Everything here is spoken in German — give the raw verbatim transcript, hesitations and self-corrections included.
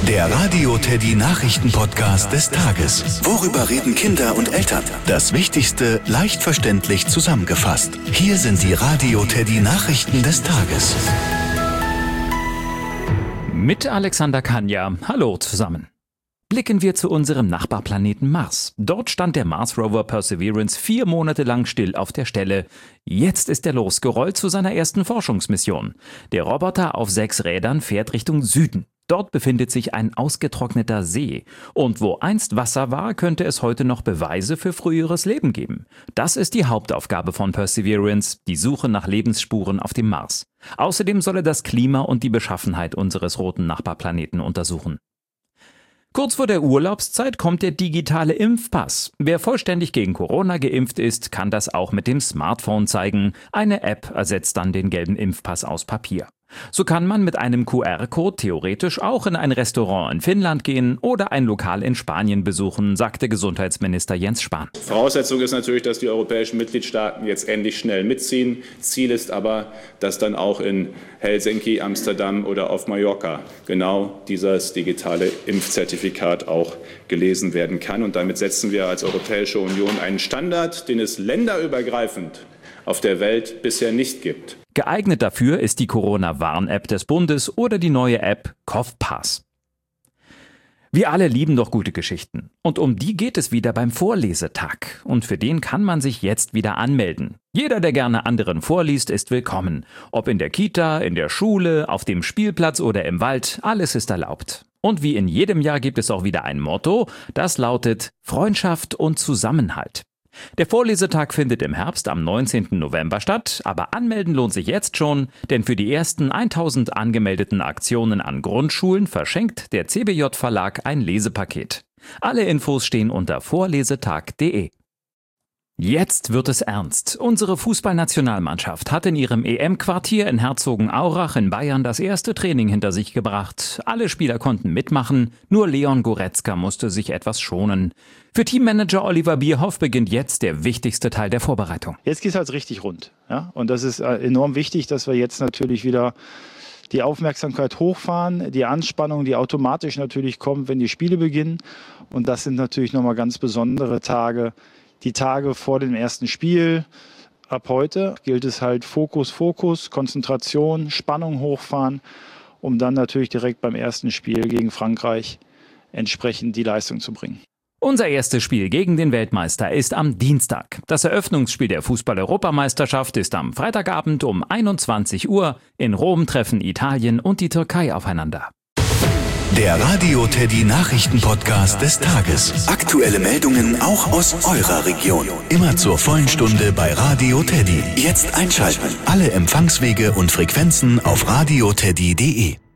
Der Radio Teddy Nachrichten-Podcast des Tages. Worüber reden Kinder und Eltern? Das Wichtigste leicht verständlich zusammengefasst. Hier sind die Radio Teddy Nachrichten des Tages. Mit Alexander Kanja. Hallo zusammen. Blicken wir zu unserem Nachbarplaneten Mars. Dort stand der Mars Rover Perseverance vier Monate lang still auf der Stelle. Jetzt ist er losgerollt zu seiner ersten Forschungsmission. Der Roboter auf sechs Rädern fährt Richtung Süden. Dort befindet sich ein ausgetrockneter See. Und wo einst Wasser war, könnte es heute noch Beweise für früheres Leben geben. Das ist die Hauptaufgabe von Perseverance, die Suche nach Lebensspuren auf dem Mars. Außerdem soll er das Klima und die Beschaffenheit unseres roten Nachbarplaneten untersuchen. Kurz vor der Urlaubszeit kommt der digitale Impfpass. Wer vollständig gegen Corona geimpft ist, kann das auch mit dem Smartphone zeigen. Eine App ersetzt dann den gelben Impfpass aus Papier. So kann man mit einem Q R-Code theoretisch auch in ein Restaurant in Finnland gehen oder ein Lokal in Spanien besuchen, sagte Gesundheitsminister Jens Spahn. Voraussetzung ist natürlich, dass die europäischen Mitgliedstaaten jetzt endlich schnell mitziehen. Ziel ist aber, dass dann auch in Helsinki, Amsterdam oder auf Mallorca genau dieses digitale Impfzertifikat auch gelesen werden kann. Und damit setzen wir als Europäische Union einen Standard, den es länderübergreifend auf der Welt bisher nicht gibt. Geeignet dafür ist die Corona-Warn-App des Bundes oder die neue App CoughPass. Wir alle lieben doch gute Geschichten. Und um die geht es wieder beim Vorlesetag. Und für den kann man sich jetzt wieder anmelden. Jeder, der gerne anderen vorliest, ist willkommen. Ob in der Kita, in der Schule, auf dem Spielplatz oder im Wald, alles ist erlaubt. Und wie in jedem Jahr gibt es auch wieder ein Motto, das lautet Freundschaft und Zusammenhalt. Der Vorlesetag findet im Herbst am neunzehnten November statt, aber anmelden lohnt sich jetzt schon, denn für die ersten tausend angemeldeten Aktionen an Grundschulen verschenkt der C B J Verlag ein Lesepaket. Alle Infos stehen unter vorlesetag punkt de. Jetzt wird es ernst. Unsere Fußballnationalmannschaft hat in ihrem E M-Quartier in Herzogenaurach in Bayern das erste Training hinter sich gebracht. Alle Spieler konnten mitmachen, nur Leon Goretzka musste sich etwas schonen. Für Teammanager Oliver Bierhoff beginnt jetzt der wichtigste Teil der Vorbereitung. Jetzt geht es halt richtig rund. Ja? Und das ist enorm wichtig, dass wir jetzt natürlich wieder die Aufmerksamkeit hochfahren, die Anspannung, die automatisch natürlich kommt, wenn die Spiele beginnen. Und das sind natürlich nochmal ganz besondere Tage. Die Tage vor dem ersten Spiel. Ab heute gilt es halt Fokus, Fokus, Konzentration, Spannung hochfahren, um dann natürlich direkt beim ersten Spiel gegen Frankreich entsprechend die Leistung zu bringen. Unser erstes Spiel gegen den Weltmeister ist am Dienstag. Das Eröffnungsspiel der Fußball-Europameisterschaft ist am Freitagabend um einundzwanzig Uhr. In Rom treffen Italien und die Türkei aufeinander. Der Radio Teddy Nachrichten-Podcast des Tages. Aktuelle Meldungen auch aus eurer Region. Immer zur vollen Stunde bei Radio Teddy. Jetzt einschalten. Alle Empfangswege und Frequenzen auf radio teddy punkt de.